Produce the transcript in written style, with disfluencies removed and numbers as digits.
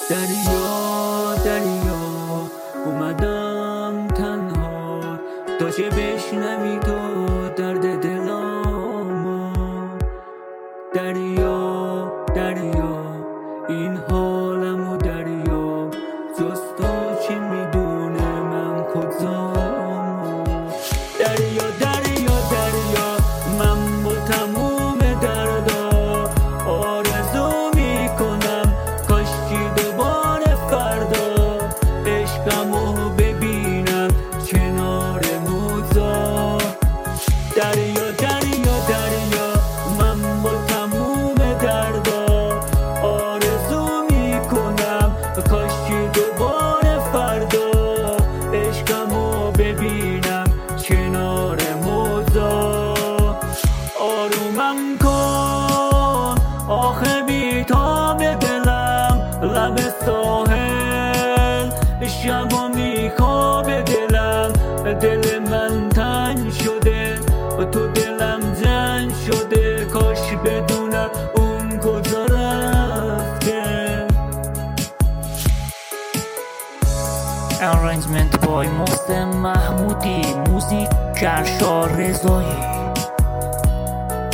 دریا دریا اومدم تنها تا چه بشنوی تو درد دلامو. دریا دریا این حالمو دریا جز تو چه میدونه من کجامو. دریا دریا دریا من با تموم دردا آرزو میکنم کاشکی دوباره فردا عشقمو ببینم کنار موزا. دریا دریا دریا من با تموم دردا آرزو میکنم کاشکی دوباره فردا عشقمو ببینم کنار موزا. آرومم کن آخه بیتاب دلم لب ساحل شبا میخواب دلم. دل من تنگ شده تو دلم جنگ شده کاش بدونم اون کجا رفته. Arrangement by محسن محمودی، موزیک کرشا رضایی.